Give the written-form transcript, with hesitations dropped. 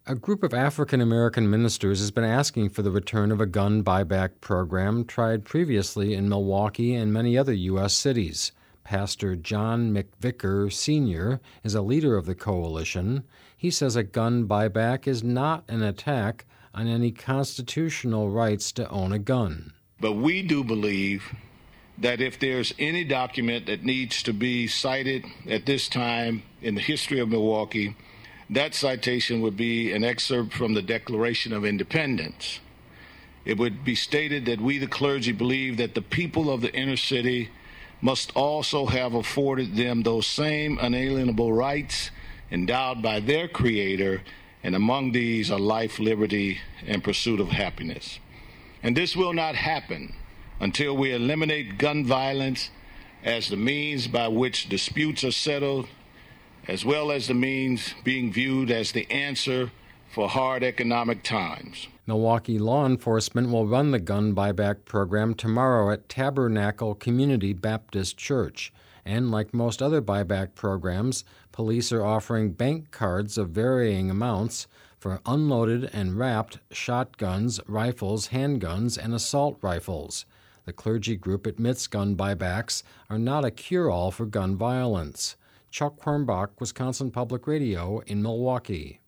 A group of African-American ministers has been asking for the return of a gun buyback program tried previously in Milwaukee and many other U.S. cities. Pastor John McVicker, Sr. is a leader of the coalition. He says a gun buyback is not an attack on any constitutional rights to own a gun. But we do believe that if there's any document that needs to be cited at this time in the history of Milwaukee, that citation would be an excerpt from the Declaration of Independence. It would be stated that we, the clergy, believe that the people of the inner city must also have afforded them those same unalienable rights endowed by their Creator, and among these are life, liberty, and pursuit of happiness. And this will not happen until we eliminate gun violence as the means by which disputes are settled, as well as the means being viewed as the answer for hard economic times. Milwaukee law enforcement will run the gun buyback program tomorrow at Tabernacle Community Baptist Church. And like most other buyback programs, police are offering bank cards of varying amounts for unloaded and wrapped shotguns, rifles, handguns, and assault rifles. The clergy group admits gun buybacks are not a cure-all for gun violence. Chuck Hornbach, Wisconsin Public Radio in Milwaukee.